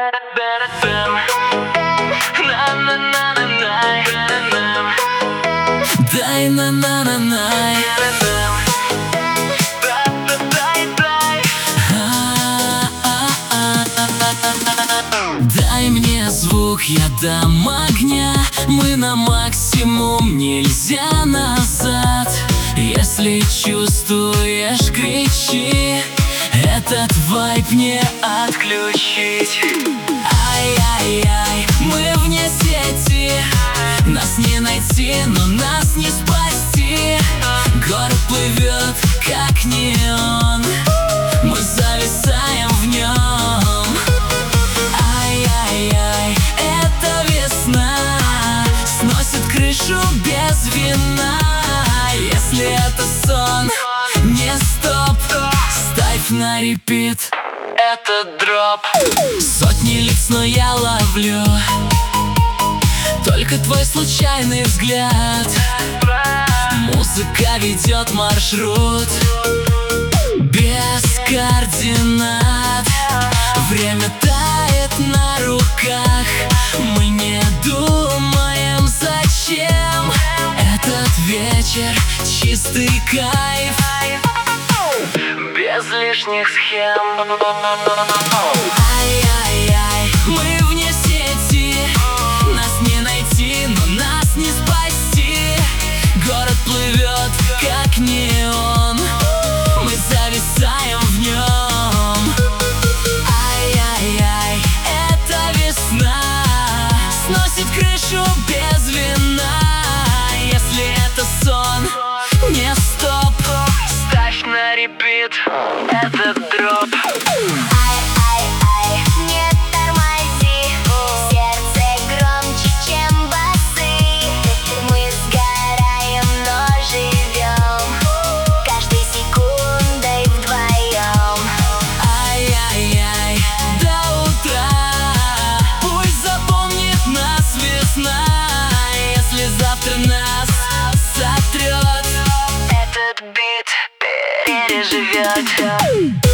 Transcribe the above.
Дай на-на-на-най. Дай мне звук, я дам огня. Мы на максимум, нельзя назад. Если чувствуешь, кричи. Этот вайб не отключить. Ай-яй-яй, мы вне сети. Нас не найти, но нас не спасти. Город плывет, как неон. Мы зависаем в нем. Ай-яй-яй, это весна. Сносит крышу без вина. Если это сон, не стоп. Ставь на репит этот дроп. Сотни лиц, но я ловлю только твой случайный взгляд. Музыка ведет маршрут без координат. Время тает на руках. Мы не думаем, зачем. Этот вечер чистый кайф, без лишних схем. Ай-яй-яй, мы вне сети. Нас не найти, но нас не спасти. Город плывет, как неон. Мы зависаем в нем. Ай-яй-яй, это весна. Сносит крышу без вина. Если это сон, не стоп. Ставь на репит этот дроп. Ай-ай-ай, не тормози. Сердце громче, чем басы. Мы сгораем, но живем каждой секундой вдвоем. Ай-яй-яй, до утра. Пусть запомнит нас весна. Если завтра нас сотрет, Этот бит переживет.